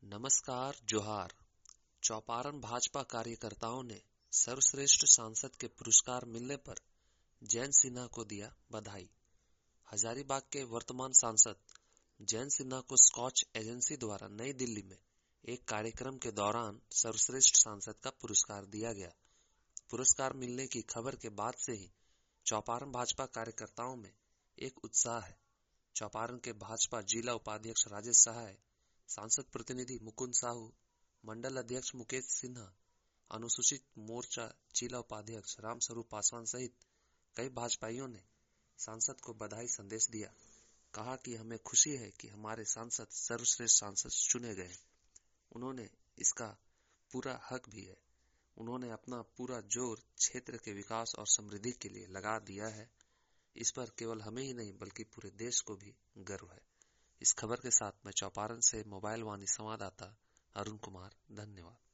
नमस्कार जोहार। चौपारण भाजपा कार्यकर्ताओं ने सर्वश्रेष्ठ सांसद के पुरस्कार मिलने पर जयंत सिन्हा को दिया बधाई। हजारीबाग के वर्तमान सांसद जयंत सिन्हा को स्कॉच एजेंसी द्वारा नई दिल्ली में एक कार्यक्रम के दौरान सर्वश्रेष्ठ सांसद का पुरस्कार दिया गया। पुरस्कार मिलने की खबर के बाद से ही चौपारण भाजपा कार्यकर्ताओं में एक उत्साह है। चौपारण के भाजपा जिला उपाध्यक्ष राजेश सहाय, सांसद प्रतिनिधि मुकुंद साहू, मंडल अध्यक्ष मुकेश सिन्हा, अनुसूचित मोर्चा जिला उपाध्यक्ष रामस्वरूप पासवान सहित कई भाजपाइयों ने सांसद को बधाई संदेश दिया। कहा कि हमें खुशी है कि हमारे सांसद सर्वश्रेष्ठ सांसद चुने गए। उन्होंने इसका पूरा हक भी है। उन्होंने अपना पूरा जोर क्षेत्र के विकास और समृद्धि के लिए लगा दिया है। इस पर केवल हमें ही नहीं बल्कि पूरे देश को भी गर्व है। इस खबर के साथ मैं चौपारण से मोबाइल वाणी संवाददाता अरुण कुमार, धन्यवाद।